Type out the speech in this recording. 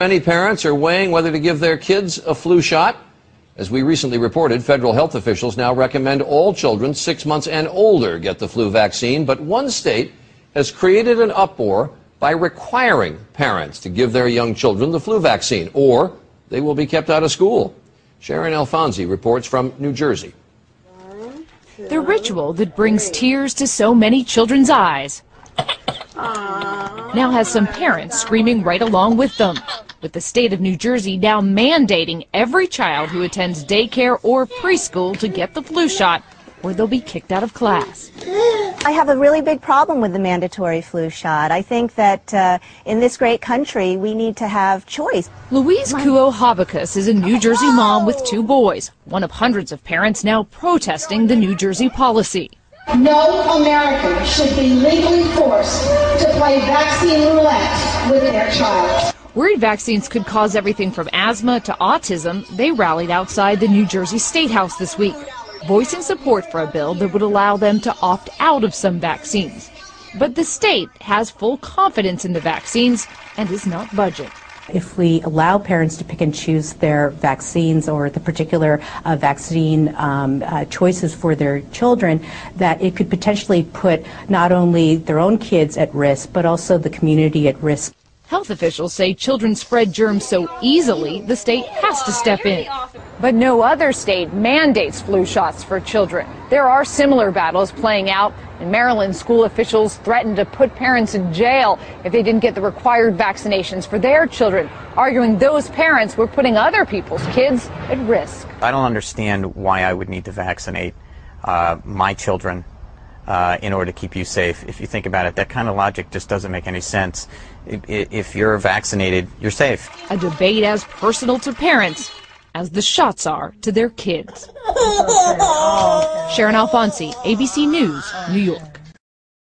Many parents are weighing whether to give their kids a flu shot. As we recently reported, federal health officials now recommend all children 6 months and older get the flu vaccine, but one state has created an uproar by requiring parents to give their young children the flu vaccine, or they will be kept out of school. Sharon Alfonsi reports from New Jersey. The ritual that brings tears to so many children's eyes now has some parents screaming right along with them, with the state of New Jersey now mandating every child who attends daycare or preschool to get the flu shot, or they'll be kicked out of class. I have a really big problem with the mandatory flu shot. I think that in this great country, we need to have choice. Louise Kuo-Habakus is a New Jersey mom with 2 boys, one of hundreds of parents now protesting the New Jersey policy. No American should be legally forced to play vaccine roulette with their child. Worried vaccines could cause everything from asthma to autism, they rallied outside the New Jersey State House this week, voicing support for a bill that would allow them to opt out of some vaccines. But the state has full confidence in the vaccines and is not budging. If we allow parents to pick and choose their vaccines or the particular vaccine choices for their children, that it could potentially put not only their own kids at risk, but also the community at risk. Health officials say children spread germs so easily, the state has to step in. But no other state mandates flu shots for children. There are similar battles playing out. In Maryland, school officials threatened to put parents in jail if they didn't get the required vaccinations for their children, arguing those parents were putting other people's kids at risk. I don't understand why I would need to vaccinate my children in order to keep you safe. If you think about it, that kind of logic just doesn't make any sense. If you're vaccinated, you're safe. A debate as personal to parents as the shots are to their kids. Sharon Alfonsi, ABC News, New York.